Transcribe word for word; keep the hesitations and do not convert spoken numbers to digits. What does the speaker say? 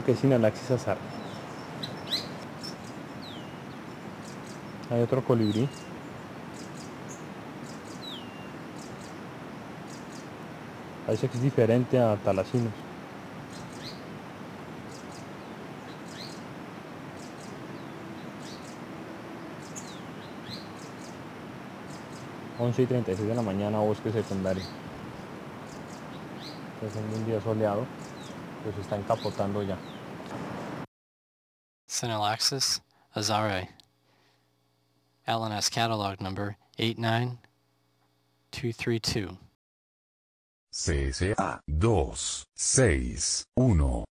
Creo que es Sinalaxis azar. Hay otro colibrí. Parece que es diferente a Thalassinos. once y treinta y seis de la mañana, bosque secundario. Está siendo un día soleado, pues se está encapotando ya. Sinalaxis azare. L N S catalog number eight nine two three two. C S A dos seis uno.